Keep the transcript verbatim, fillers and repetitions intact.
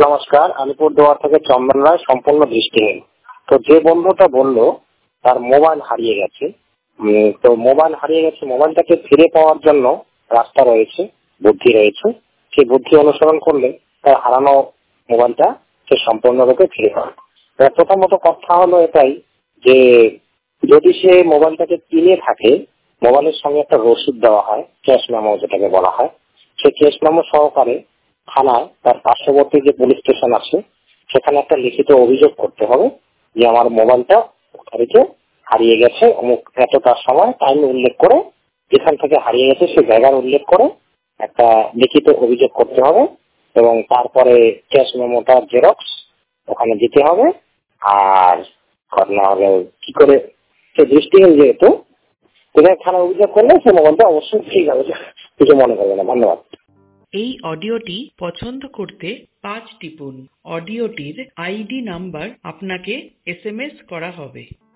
নমস্কার, আলিপুরদুয়ার থেকে চন্দন রায়, সম্পূর্ণ দৃষ্টিহীন। তো যে বন্ধুটা বললো তার মোবাইল হারিয়ে গেছে, উম, তো মোবাইল হারিয়ে গেছে, মোবাইলটাকে ফিরে পাওয়ার জন্য রাস্তা রয়েছে, বুদ্ধি রয়েছে। সেই বুদ্ধি অনুসরণ করলে তার হারানো মোবাইলটা সে সম্পূর্ণরূপে ফিরে পাবে। প্রথমত কথা হলো এটাই যে যদি সে মোবাইলটাকে কিনে থাকে, মোবাইলের সঙ্গে একটা রসিদ দেওয়া হয়, ক্যাশ মেমো যেটাকে বলা হয়। সে ক্যাশ মেমো সহকারে থানায় তার পার্শ্ববর্তী যে পুলিশ স্টেশন আছে সেখানে একটা লিখিত অভিযোগ করতে হবে যে আমার মোবাইলটা তারিখে হারিয়ে গেছে, অমুক এতটার সময় টাইম উল্লেখ করে, যেখান থেকে হারিয়ে গেছে সে জায়গার উল্লেখ করে একটা লিখিত অভিযোগ করতে হবে এবং তারপরে ক্যাশ মেমোটা জেরক্স ওখানে দিতে হবে। আর ঘটনা হলে কি করে সে দৃষ্টিহীন যেহেতু থানায় অভিযোগ করলে সে মোবাইলটা অবশ্যই ঠিক হবে, কিছু মনে করবে না। ধন্যবাদ। এই অডিওটি পছন্দ করতে পাঁচ টিপুন। অডিওটির আইডি নাম্বার আপনাকে এস এম এস করা হবে।